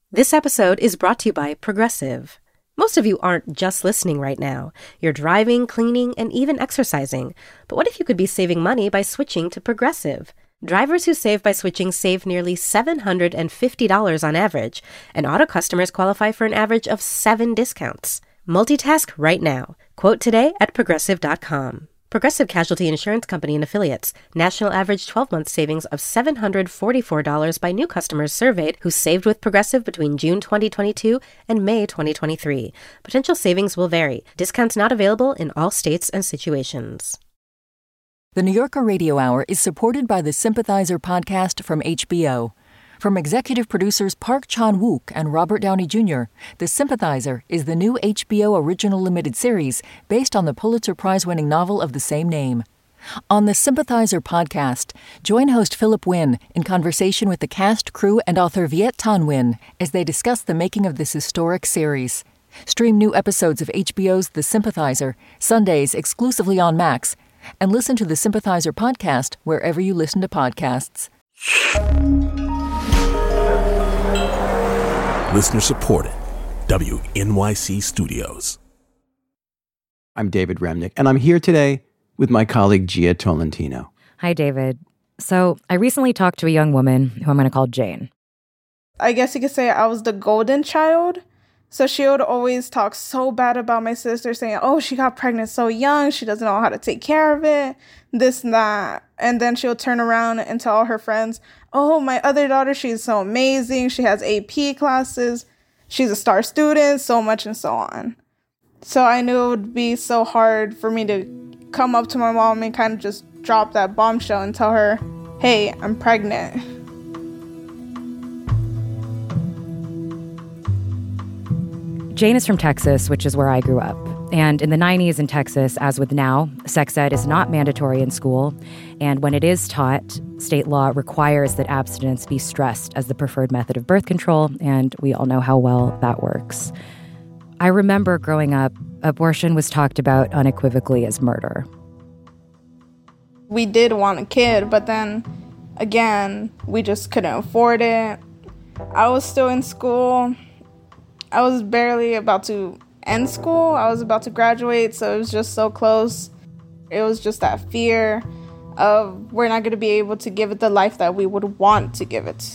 This episode is brought to you by Progressive. Most of you aren't just listening right now. You're driving, cleaning, and even exercising. But what if you could be saving money by switching to Progressive? Drivers who save by switching save nearly $750 on average, and auto customers qualify for an average of 7 discounts. Multitask right now. Quote today at Progressive.com. Progressive Casualty Insurance Company and Affiliates. National average 12-month savings of $744 by new customers surveyed who saved with Progressive between June 2022 and May 2023. Potential savings will vary. Discounts not available in all states and situations. The New Yorker Radio Hour is supported by the Sympathizer podcast from HBO. From executive producers Park Chan-wook and Robert Downey Jr., The Sympathizer is the new HBO original limited series based on the Pulitzer Prize-winning novel of the same name. On the Sympathizer podcast, join host Philip Wynn in conversation with the cast, crew, and author Viet Thanh Nguyen as they discuss the making of this historic series. Stream new episodes of HBO's The Sympathizer, Sundays exclusively on Max, and listen to the Sympathizer podcast wherever you listen to podcasts. Listener supported. WNYC Studios. I'm David Remnick, and I'm here today with my colleague Gia Tolentino. Hi, David. So I recently talked to a young woman who I'm going to call Jane. I guess you could say I was the golden child. So she would always talk so bad about my sister, saying, oh, she got pregnant so young, she doesn't know how to take care of it, this and that. And then she'll turn around and tell all her friends, oh, my other daughter, she's so amazing, she has AP classes, she's a star student, so much and so on. So I knew it would be so hard for me to come up to my mom and kind of just drop that bombshell and tell her, hey, I'm pregnant. Jane is from Texas, which is where I grew up. And in the 90s in Texas, as with now, sex ed is not mandatory in school. And when it is taught, state law requires that abstinence be stressed as the preferred method of birth control. And we all know how well that works. I remember growing up, abortion was talked about unequivocally as murder. We did want a kid, but then again, we just couldn't afford it. I was still in school. I was barely about to end school. I was about to graduate, so it was just so close. It was just that fear of we're not going to be able to give it the life that we would want to give it.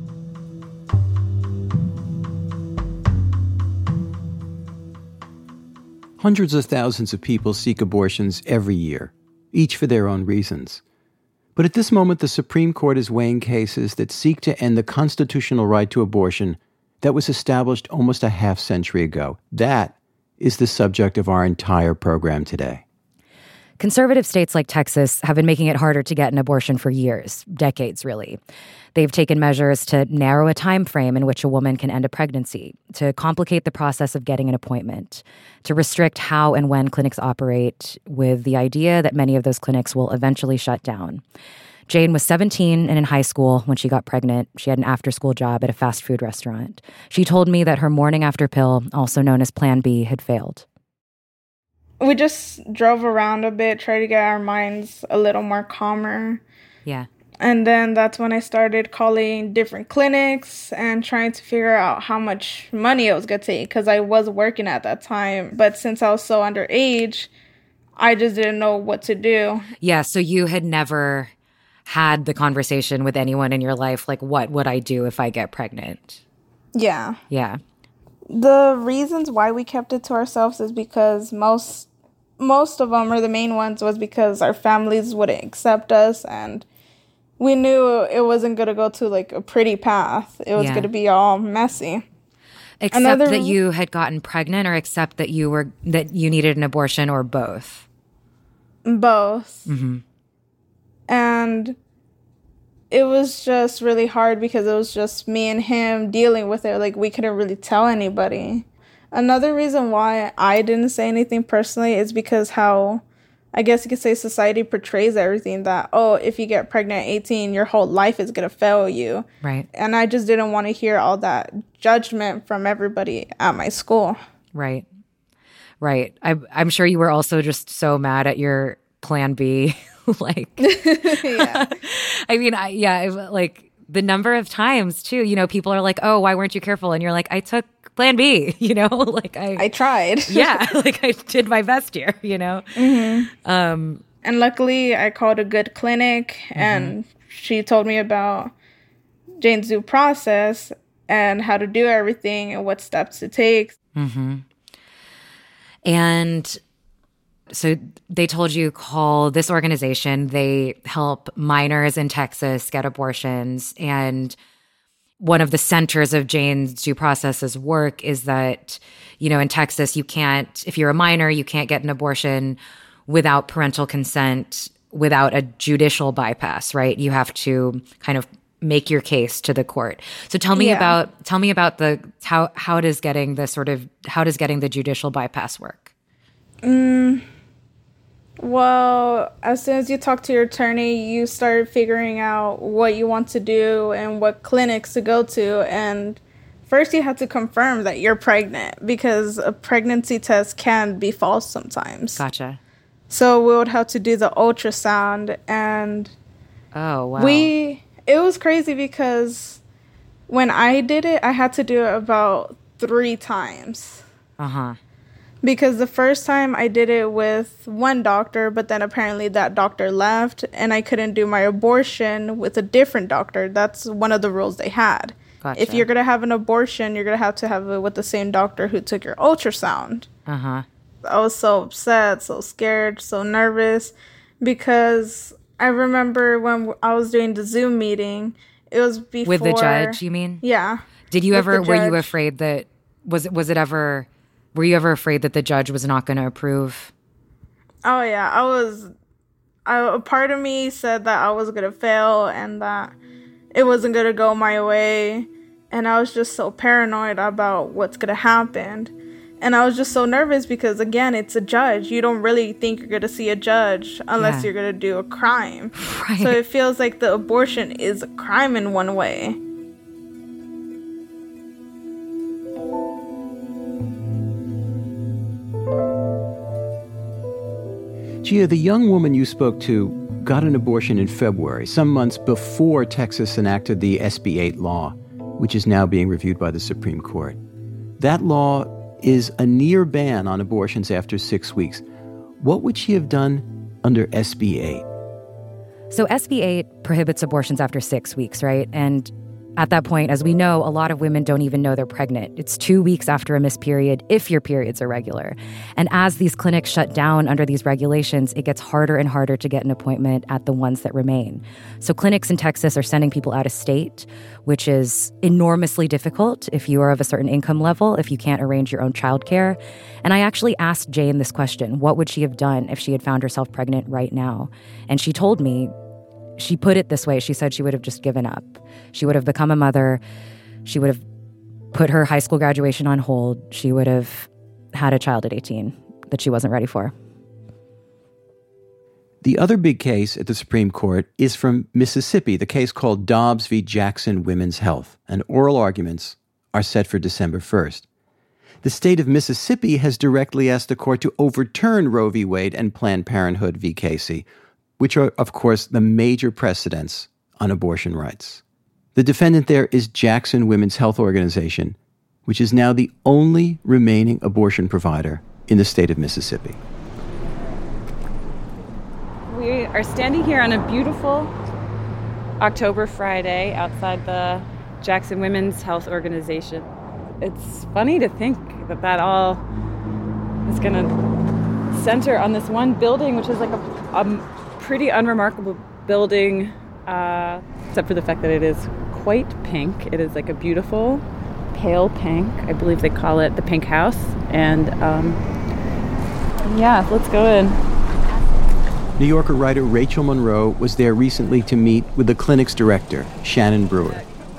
Hundreds of thousands of people seek abortions every year, each for their own reasons. But at this moment, the Supreme Court is weighing cases that seek to end the constitutional right to abortion that was established almost a half-century ago. That is the subject of our entire program today. Conservative states like Texas have been making it harder to get an abortion for years, decades really. They've taken measures to narrow a time frame in which a woman can end a pregnancy, to complicate the process of getting an appointment, to restrict how and when clinics operate, with the idea that many of those clinics will eventually shut down. Jane was 17 and in high school when she got pregnant. She had an after-school job at a fast food restaurant. She told me that her morning after pill, also known as Plan B, had failed. We just drove around a bit, tried to get our minds a little more calmer. Yeah. And then that's when I started calling different clinics and trying to figure out how much money it was going to take, because I was working at that time. But since I was so underage, I just didn't know what to do. Yeah, so you had never had the conversation with anyone in your life, like, what would I do if I get pregnant? Yeah. Yeah. The reasons why we kept it to ourselves is because most of them, or the main ones, was because our families wouldn't accept us, and we knew it wasn't going to go to like a pretty path. It was going to be all messy. Except that you had gotten pregnant, or except that you needed an abortion, or both? Both. Mm-hmm. And it was just really hard because it was just me and him dealing with it. Like, we couldn't really tell anybody. Another reason why I didn't say anything personally is because how, I guess you could say, society portrays everything that, oh, if you get pregnant at 18, your whole life is going to fail you. Right. And I just didn't want to hear all that judgment from everybody at my school. Right. Right. I'm sure you were also just so mad at your Plan B. Like, yeah. I mean, like, the number of times too, people are like, oh, why weren't you careful? And you're like, I took plan B, I tried. Yeah. Like I did my best here, Mm-hmm. And luckily I called a good clinic and she told me about Jane's due process and how to do everything and what steps it takes. Mm-hmm. And so they told you call this organization. They help minors in Texas get abortions. And one of the centers of Jane's due process's work is that, in Texas, you can't, if you're a minor, you can't get an abortion without parental consent, without a judicial bypass, right? You have to kind of make your case to the court. So tell me about how does getting the judicial bypass work? Well, as soon as you talk to your attorney, you start figuring out what you want to do and what clinics to go to. And first you have to confirm that you're pregnant because a pregnancy test can be false sometimes. Gotcha. So we would have to do the ultrasound and oh, wow. It was crazy because when I did it, I had to do it about 3 times. Uh-huh. Because the first time I did it with one doctor, but then apparently that doctor left and I couldn't do my abortion with a different doctor. That's one of the rules they had. Gotcha. If you're going to have an abortion, you're going to have it with the same doctor who took your ultrasound. Uh-huh. I was so upset, so scared, so nervous because I remember when I was doing the Zoom meeting, it was before... With the judge, you mean? Yeah. Did you ever, were you afraid that, were you ever afraid that the judge was not going to approve? Oh, yeah. A part of me said that I was going to fail and that it wasn't going to go my way. And I was just so paranoid about what's going to happen. And I was just so nervous because, again, it's a judge. You don't really think you're going to see a judge unless you're going to do a crime. Right. So it feels like the abortion is a crime in one way. Gia, the young woman you spoke to got an abortion in February, some months before Texas enacted the SB 8 law, which is now being reviewed by the Supreme Court. That law is a near ban on abortions after 6 weeks. What would she have done under SB 8? So SB 8 prohibits abortions after 6 weeks, right? And at that point, as we know, a lot of women don't even know they're pregnant. It's 2 weeks after a missed period if your periods are regular. And as these clinics shut down under these regulations, it gets harder and harder to get an appointment at the ones that remain. So clinics in Texas are sending people out of state, which is enormously difficult if you are of a certain income level, if you can't arrange your own childcare. And I actually asked Jane this question: what would she have done if she had found herself pregnant right now? And she told me, she put it this way, she said she would have just given up. She would have become a mother. She would have put her high school graduation on hold. She would have had a child at 18 that she wasn't ready for. The other big case at the Supreme Court is from Mississippi, the case called Dobbs v. Jackson Women's Health, and oral arguments are set for December 1st. The state of Mississippi has directly asked the court to overturn Roe v. Wade and Planned Parenthood v. Casey, which are, of course, the major precedents on abortion rights. The defendant there is Jackson Women's Health Organization, which is now the only remaining abortion provider in the state of Mississippi. We are standing here on a beautiful October Friday outside the Jackson Women's Health Organization. It's funny to think that all is going to center on this one building, which is like a pretty unremarkable building, except for the fact that it is quite pink. It is like a beautiful pale pink. I believe they call it the Pink House. And yeah, let's go in. New Yorker writer Rachel Monroe was there recently to meet with the clinic's director, Shannon Brewer.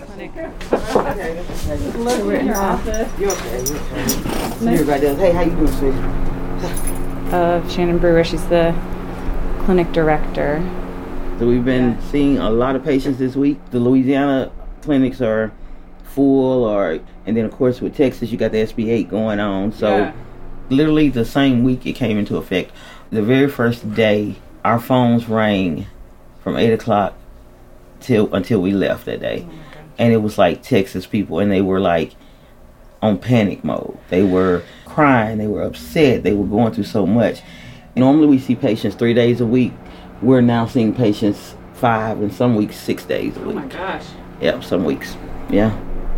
Look at your office. You're okay. Hey, how you doing, sweetie? Shannon Brewer, she's the clinic director. So we've been seeing a lot of patients this week. The Louisiana clinics are full, and then of course with Texas you got the SB 8 going on. So literally the same week it came into effect. The very first day our phones rang from 8 o'clock until we left that day. And it was like Texas people, and they were like on panic mode. They were crying, they were upset, they were going through so much. Normally we see patients 3 days a week. We're now seeing patients 5 and some weeks 6 days a week. Oh my gosh. Yeah, some weeks. Yeah.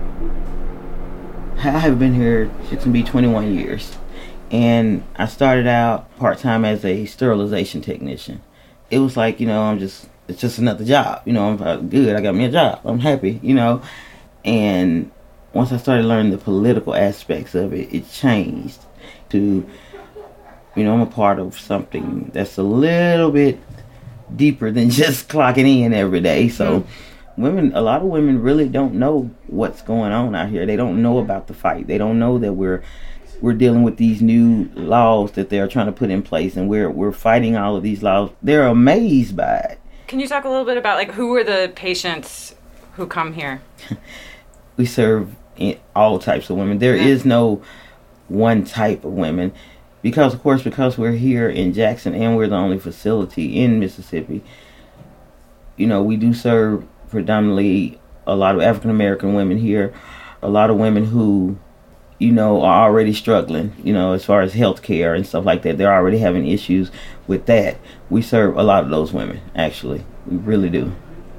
I have been here, it's gonna be 21 years. And I started out part-time as a sterilization technician. It was like, it's just another job. I'm good, I got me a job, I'm happy, And once I started learning the political aspects of it, it changed to, I'm a part of something that's a little bit deeper than just clocking in every day. So a lot of women really don't know what's going on out here. They don't know about the fight. They don't know that we're dealing with these new laws that they're trying to put in place, and we're fighting all of these laws. They're amazed by it. Can you talk a little bit about who are the patients who come here? We serve all types of women. There is no one type of women, because we're here in Jackson and we're the only facility in Mississippi. We do serve predominantly a lot of African American women here, a lot of women who are already struggling, as far as health care and stuff like that. They're already having issues with that. We serve a lot of those women, actually. We really do.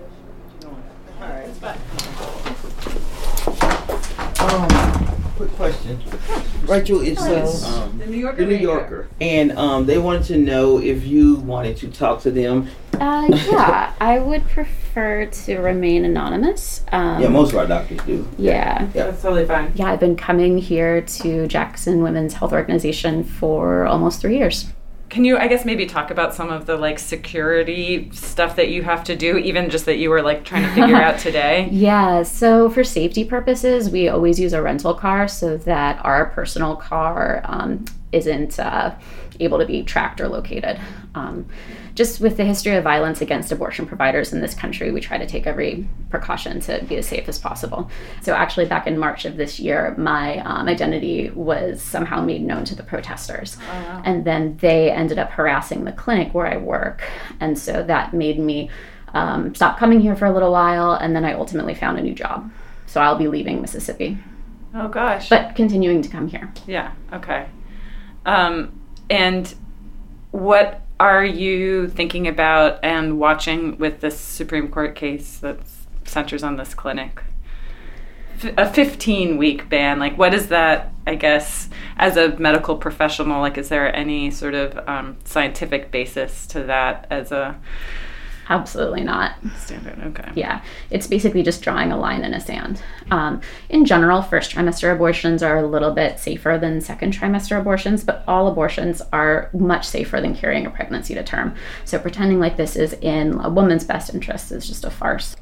Quick question. Rachel, it's the New Yorker. And they wanted to know if you wanted to talk to them. Yeah, I would prefer to remain anonymous. Yeah, most of our doctors do. Yeah. That's totally fine. Yeah, I've been coming here to Jackson Women's Health Organization for almost 3 years. Can you, I guess, maybe talk about some of the security stuff that you have to do, even just that you were trying to figure out today? Yeah, so for safety purposes, we always use a rental car so that our personal car isn't able to be tracked or located. Just with the history of violence against abortion providers in this country, we try to take every precaution to be as safe as possible. So actually back in March of this year, my identity was somehow made known to the protesters. Oh, wow. And then they ended up harassing the clinic where I work. And so that made me stop coming here for a little while, and then I ultimately found a new job. So I'll be leaving Mississippi. Oh gosh. But continuing to come here. Yeah, okay. And what are you thinking about and watching with this Supreme Court case that centers on this clinic? A 15-week ban, what is that, I guess, as a medical professional, is there any sort of scientific basis to that as a... Absolutely not. Standard, okay. Yeah, it's basically just drawing a line in the sand. In general, first trimester abortions are a little bit safer than second trimester abortions, but all abortions are much safer than carrying a pregnancy to term. So pretending like this is in a woman's best interest is just a farce.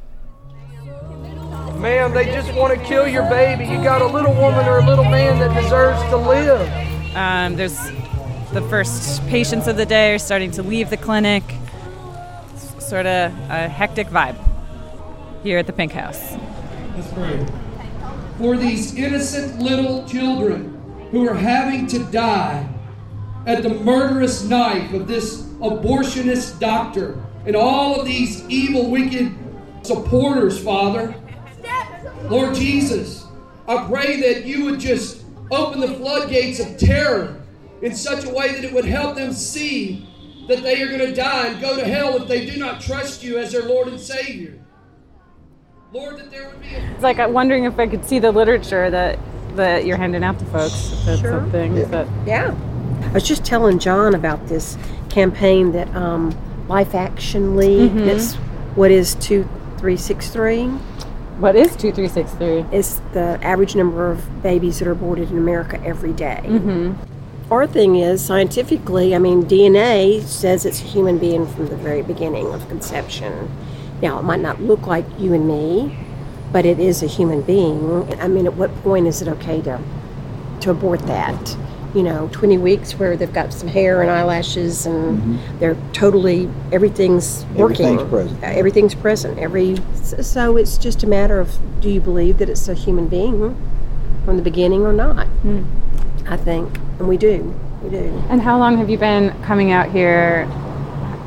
Ma'am, they just want to kill your baby. You got a little woman or a little man that deserves to live. There's the first patients of the day are starting to leave the clinic. Sort of a hectic vibe here at the Pink House. Let's pray. For these innocent little children who are having to die at the murderous knife of this abortionist doctor and all of these evil, wicked supporters, Father. Lord Jesus, I pray that you would just open the floodgates of terror in such a way that it would help them see that they are going to die and go to hell if they do not trust you as their Lord and Savior. Lord, that there would be It's I'm wondering if I could see the literature that you're handing out to folks. If that's Sure. something that... Yeah. I was just telling John about this campaign that Life Action League, that's what is 2363? What is 2363? It's the average number of babies that are aborted in America every day. Mm-hmm. Our thing is, scientifically, DNA says it's a human being from the very beginning of conception. Now, it might not look like you and me, but it is a human being. At what point is it okay to abort that? 20 weeks where they've got some hair and eyelashes and they're totally, everything's working. Everything's present. So it's just a matter of, do you believe that it's a human being from the beginning or not? I think. And we do. And how long have you been coming out here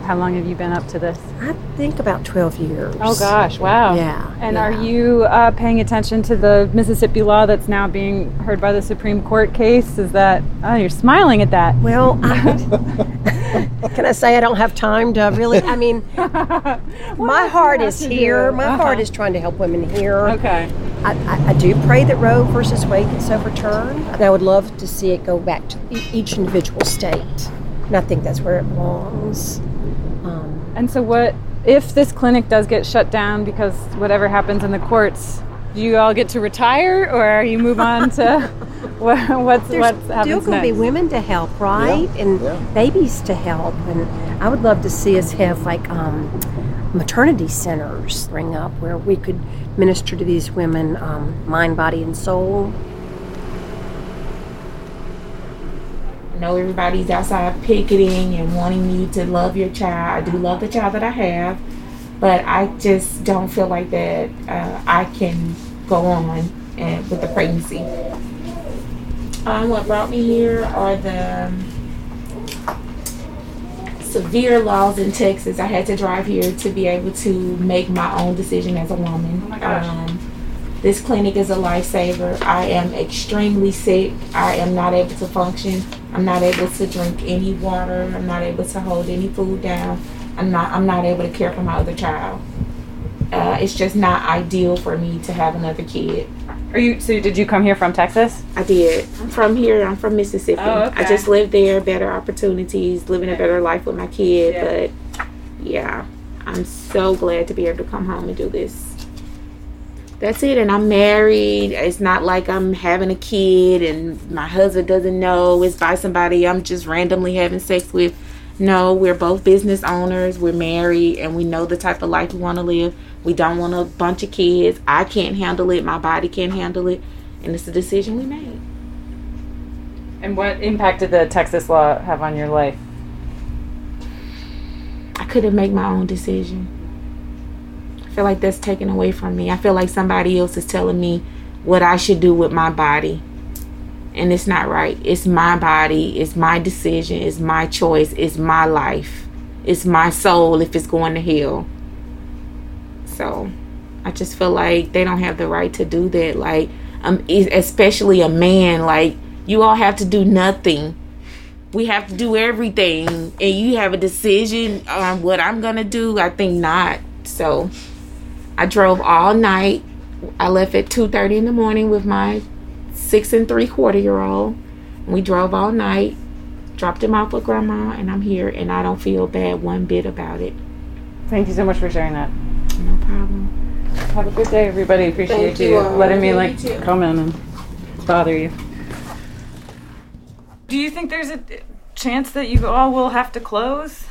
How long have you been up to this? I think about 12 years. Oh gosh, wow. Yeah. And are you paying attention to the Mississippi law that's now being heard by the Supreme Court case? Is that, oh, you're smiling at that. Well, can I say I don't have time to really, I mean, my heart is here. My heart is trying to help women here. Okay. I do pray that Roe versus Wade gets overturned. And I would love to see it go back to each individual state. And I think that's where it belongs. And so what, if this clinic does get shut down because whatever happens in the courts, do you all get to retire, or you move on to what happens next? There's still going to be women to help, right? Yeah. And babies to help. And I would love to see us have like maternity centers spring up where we could minister to these women, mind, body, and soul. I know everybody's outside picketing and wanting you to love your child. I do love the child that I have, but I just don't feel like that I can go on with the pregnancy. What brought me here are the severe laws in Texas. I had to drive here to be able to make my own decision as a woman. Oh my gosh. This clinic is a lifesaver. I am extremely sick. I am not able to function. I'm not able to drink any water. I'm not able to hold any food down. I'm not able to care for my other child. It's just not ideal for me to have another kid. So did you come here from Texas? I did. I'm from here. I'm from Mississippi. Oh, okay. I just lived there, better opportunities, living a better life with my kid. Yeah. But yeah, I'm so glad to be able to come home and do this. That's it. And I'm married. It's not like I'm having a kid and my husband doesn't know it's by somebody I'm just randomly having sex with. No, we're both business owners. We're married and we know the type of life we want to live. We don't want a bunch of kids. I can't handle it. My body can't handle it. And it's a decision we made. And what impact did the Texas law have on your life? I couldn't make my own decision. I feel like that's taken away from me. I feel like somebody else is telling me what I should do with my body. And it's not right. It's my body. It's my decision. It's my choice. It's my life. It's my soul if it's going to hell. So I just feel like they don't have the right to do that. Like, especially a man. Like, you all have to do nothing. We have to do everything. And you have a decision on what I'm going to do? I think not. So I drove all night. I left at 2:30 in the morning with my 6 3/4-year-old. We drove all night, dropped him off with grandma, and I'm here, and I don't feel bad one bit about it. Thank you so much for sharing that. No problem. Have a good day, everybody. Appreciate you letting me come in and bother you. Do you think there's a chance that you all will have to close?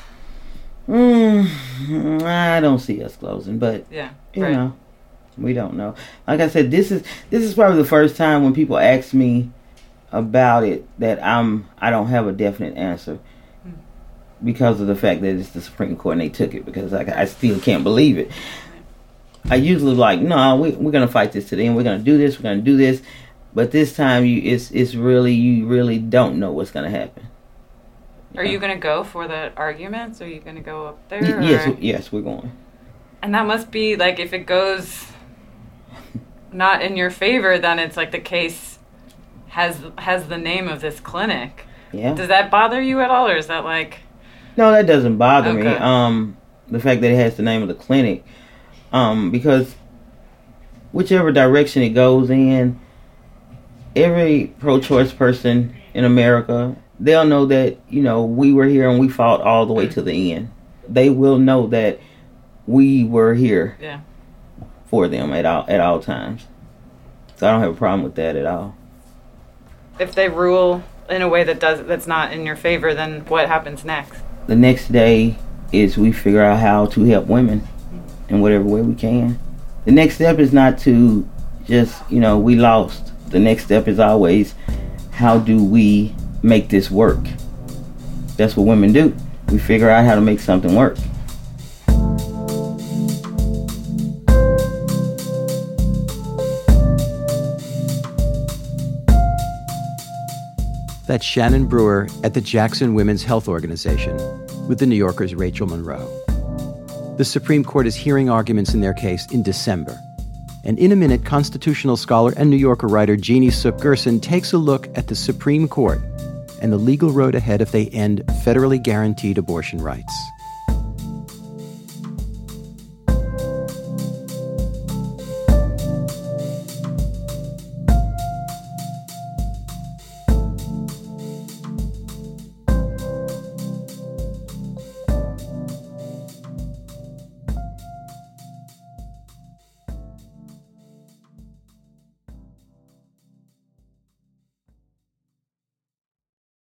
I don't see us closing, but you know, we don't know. Like I said, this is probably the first time when people ask me about it that I don't have a definite answer because of the fact that it's the Supreme Court and they took it, because I still can't believe it. I usually no, we're gonna fight this to the end. We're gonna do this. We're gonna do this. But this time, you really don't know what's gonna happen. Are you going to go for the arguments? Are you going to go up there? Yes, we're going. And that must be, like, if it goes not in your favor, then it's like the case has the name of this clinic. Yeah. Does that bother you at all, or is that like... No, that doesn't bother me. The fact that it has the name of the clinic. Because whichever direction it goes in, every pro-choice person in America... they'll know that, we were here and we fought all the way to the end. They will know that we were here for them at all times. So I don't have a problem with that at all. If they rule in a way that's not in your favor, then what happens next? The next day is we figure out how to help women in whatever way we can. The next step is not to just, we lost. The next step is always, how do we make this work? That's what women do. We figure out how to make something work. That's Shannon Brewer at the Jackson Women's Health Organization. with The New Yorker's Rachel Monroe. The Supreme Court is hearing arguments in their case in December. And in a minute, constitutional scholar and New Yorker writer Jeannie Suk Gerson takes a look at the Supreme Court and the legal road ahead if they end federally guaranteed abortion rights.